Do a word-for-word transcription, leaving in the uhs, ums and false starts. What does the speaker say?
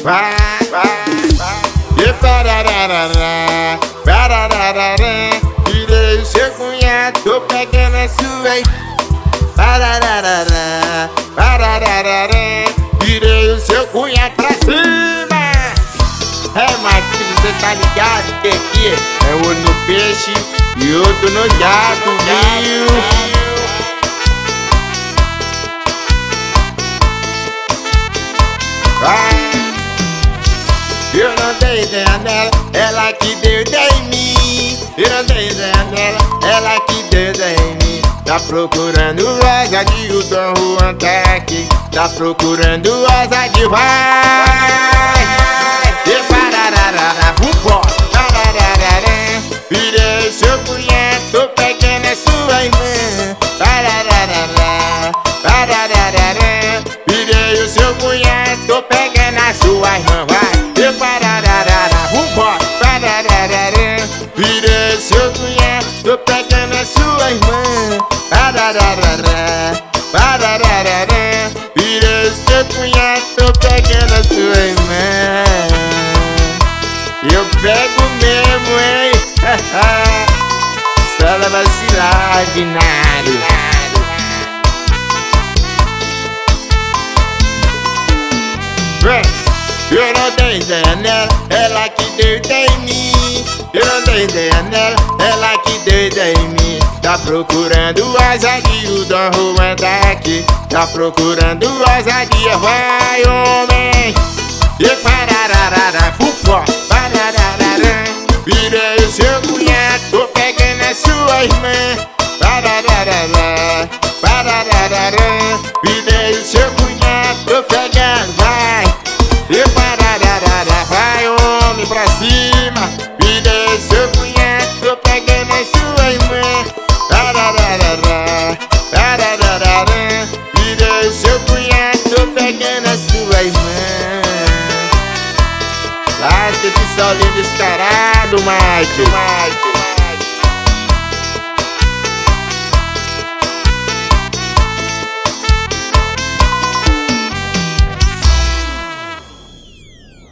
vai, vai, vai. E parararará, parararará. Virei o seu cunhado, tô pegando a sua. Parararará, parararará. Virei o seu cunhado pra cima. É, Marquinhos, você tá ligado que aqui é um olho no peixe e outro no gato, viu? Vai. Eu não dei ideia nela, ela que deu ideia em mim. Eu não dei ideia nela, ela que deu ideia em mim. Tá procurando rosa de o Dom Juan tá aqui. Tá procurando rosa de vai. E parararara, vambora, parararara. Virei seu cunhado, tô pegando a sua irmã. Parararara, parararara. Virei o seu cunhado, tô pegando a sua irmã, vai. E parararara, vambora, parararara. Virei seu cunhado, tô pegando a sua irmã. Parararara, parararara. Virei seu cunhado, tô pegando a sua irmã. Eu pego mesmo, hein? Só ela vacilar, ordinário. Eu não dei ideia nela, ela que deu ideia em mim. Eu não dei ideia nela, ela que deu ideia em mim. Tá procurando ousadia, o Dom Juan tá aqui. Tá procurando ousadia, vai homem. E parararara, fufó, parararara. Virei o seu cunhado, tô pegando a sua irmã. Parararara, parararara. Virei o seu cunhado, tô pegando, vai. E parararara, vai homem pra cima. Virei seu cunhado, tô pegando a sua irmã. Parararara, parararara. Virei seu cunhado, tô pegando a sua irmã. Lasca esse sol lindo escarado, Mike.